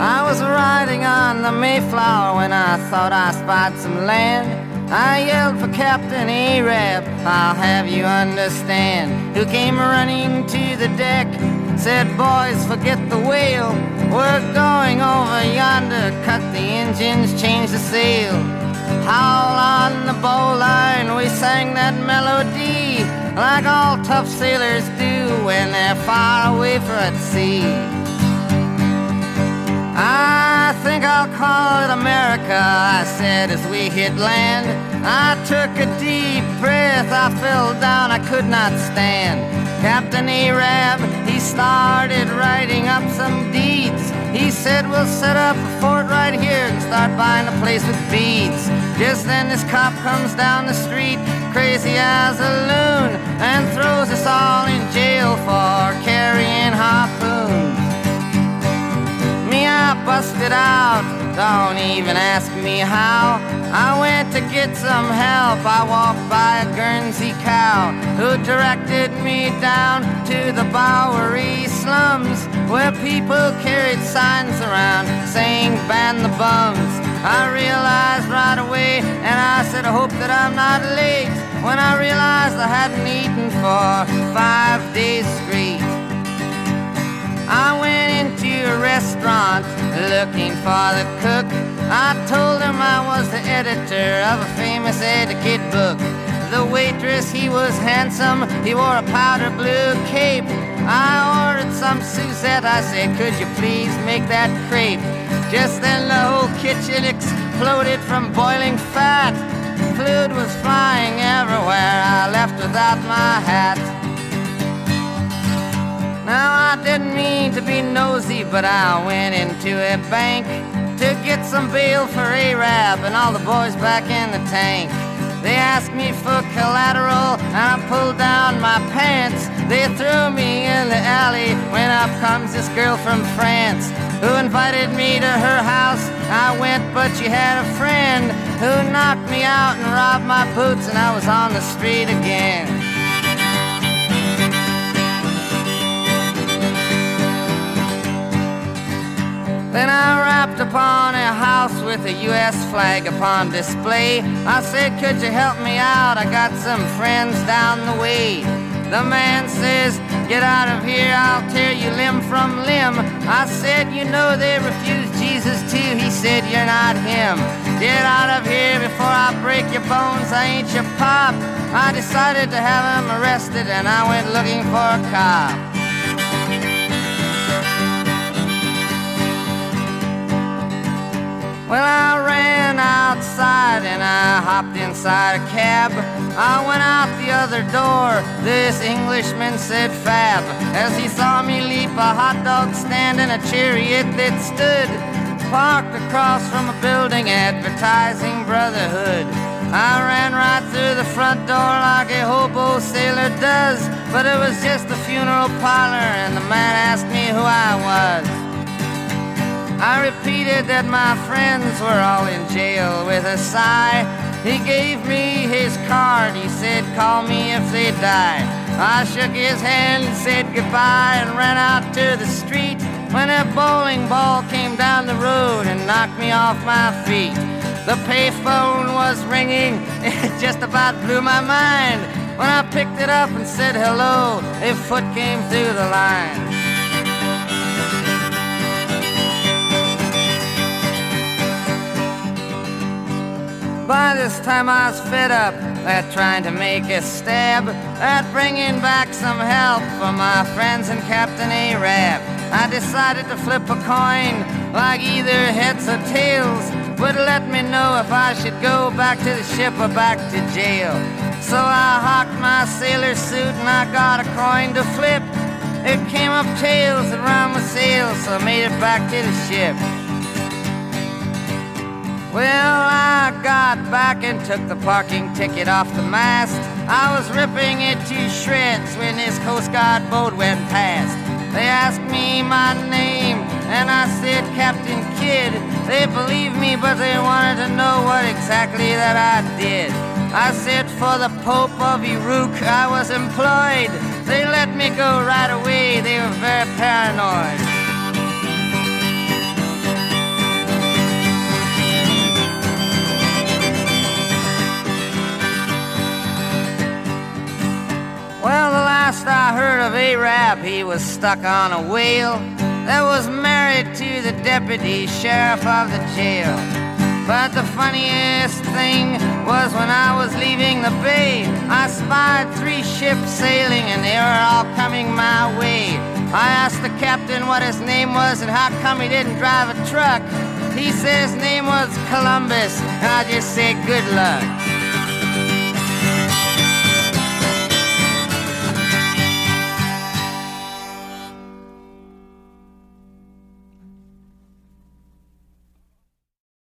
I was riding on the Mayflower when I thought I spied some land. I yelled for Captain Arab, I'll have you understand, who came running to the deck, said, boys, forget the whale, we're going over yonder, cut the engines, change the sail. Howl on the bowline, we sang that melody, like all tough sailors do when they're far away from sea. I think I'll call it America, I said as we hit land. I took a deep breath, I fell down, I could not stand. Captain Arab, he started writing up some deeds. He said, we'll set up a fort right here and start buying a place with beads. Just then this cop comes down the street, crazy as a loon, and throws us all in jail for carrying harpoons. I busted out, don't even ask me how. I went to get some help, I walked by a Guernsey cow who directed me down to the Bowery slums, where people carried signs around saying ban the bums. I realized right away, and I said I hope that I'm not late, when I realized I hadn't eaten for 5 days straight. I went into a restaurant looking for the cook. I told him I was the editor of a famous etiquette book. The waitress, he was handsome, he wore a powder blue cape. I ordered some Suzette, I said, could you please make that crepe? Just then the whole kitchen exploded from boiling fat. Fluid was flying everywhere, I left without my hat. Now I didn't mean to be nosy, but I went into a bank to get some bail for Arab and all the boys back in the tank. They asked me for collateral and I pulled down my pants. They threw me in the alley when up comes this girl from France, who invited me to her house. I went, but she had a friend who knocked me out and robbed my boots, and I was on the street again. Then I rapped upon a house with a U.S. flag upon display. I said, could you help me out? I got some friends down the way. The man says, get out of here, I'll tear you limb from limb. I said, you know they refused Jesus too. He said, you're not him. Get out of here before I break your bones, I ain't your pop. I decided to have him arrested and I went looking for a cop. Well, I ran outside and I hopped inside a cab. I went out the other door, this Englishman said fab, as he saw me leap a hot dog stand and a chariot that stood parked across from a building advertising brotherhood. I ran right through the front door like a hobo sailor does, but it was just a funeral parlor and the man asked me who I was. I repeated that my friends were all in jail with a sigh. He gave me his card, he said, call me if they die. I shook his hand, said goodbye, and ran out to the street when a bowling ball came down the road and knocked me off my feet. The payphone was ringing, it just about blew my mind. When I picked it up and said hello, a foot came through the line. By this time I was fed up at trying to make a stab at bringing back some help for my friends and Captain Arab. I decided to flip a coin, like either heads or tails would let me know if I should go back to the ship or back to jail. So I hocked my sailor suit and I got a coin to flip. It came up tails and round my sails, so I made it back to the ship. Well, I got back and took the parking ticket off the mast. I was ripping it to shreds when this Coast Guard boat went past. They asked me my name, and I said Captain Kidd. They believed me, but they wanted to know what exactly that I did. I said for the Pope of Uruk I was employed. They let me go right away, they were very paranoid. of Arab, he was stuck on a whale that was married to the deputy sheriff of the jail. But the funniest thing was when I was leaving the bay, I spied 3 ships sailing and they were all coming my way. I asked the captain what his name was and how come he didn't drive a truck. He said his name was Columbus, and I just said good luck.